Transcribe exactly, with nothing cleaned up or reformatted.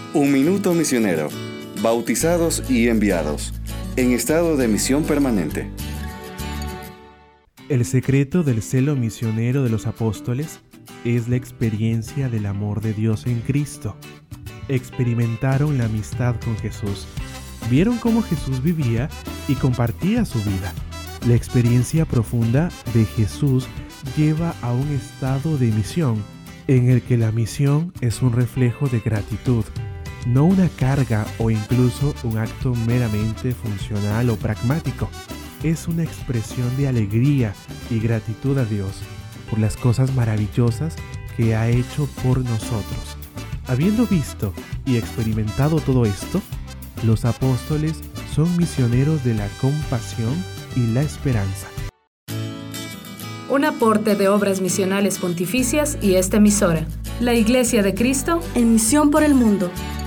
Un minuto misionero. Bautizados y enviados. En estado de misión permanente. El secreto del celo misionero de los apóstoles es la experiencia del amor de Dios en Cristo. Experimentaron la amistad con Jesús. Vieron cómo Jesús vivía y compartía su vida. La experiencia profunda de Jesús lleva a un estado de misión, en el que la misión es un reflejo de gratitud, no una carga o incluso un acto meramente funcional o pragmático. Es una expresión de alegría y gratitud a Dios por las cosas maravillosas que ha hecho por nosotros. Habiendo visto y experimentado todo esto, los apóstoles son misioneros de la compasión y la esperanza. Un aporte de Obras Misionales Pontificias y esta emisora, la Iglesia de Cristo, en misión por el mundo.